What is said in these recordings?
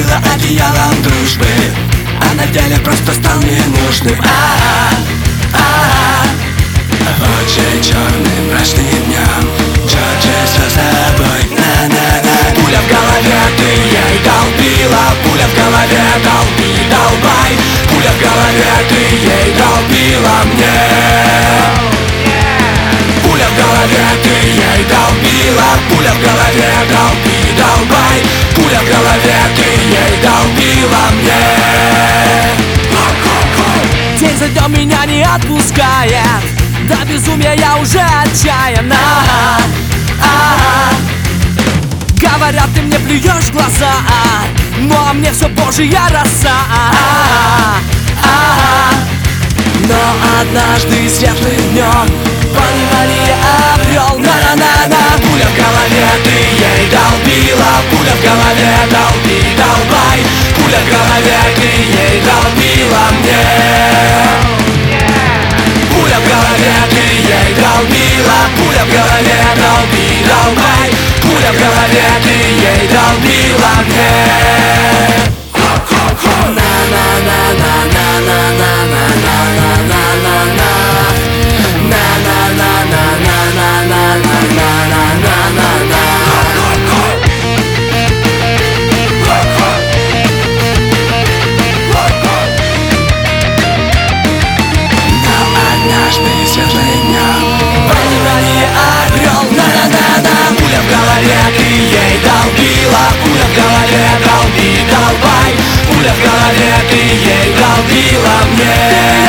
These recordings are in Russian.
накрыла одеялом дружбы, а на деле просто стал ненужным. Очень черным, мрачным днем Джорджи все с тобой, на-на-на. Пуля в голове, ты ей долбила. Пуля в голове, долби, долбай. Пуля в голове, ты ей долбила мне. Пуля в голове, ты ей долбила. Пуля в голове, долби, долбай. Пуля в голове, ты ей долбила мне. День за днем меня не отпускает, до безумия я уже отчаяна. Говорят, ты мне плюешь в глаза, но мне все божья роса. Но однажды светлым днем понимание обрел. На-на-на-на. Пуля в голове, ты ей долбила. Пуля в голове, долби, долбай. Пуля в голове, ты ей долбила мне. Пуля в голове, ты ей долбила. Пуля в голове, долби, долбай. Пуля в голове, ты ей долбила мне. Светлым днем понимание обрел. На-на-на-на. Пуля в голове, ты ей долбила. Пуля в голове, долби, долбай. Пуля в голове, ты ей долбила мне.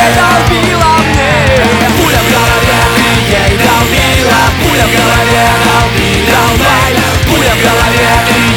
Пуля в голове, ты ей долбила. Пуля в голове, долби, долбай. Пуля в голове, ты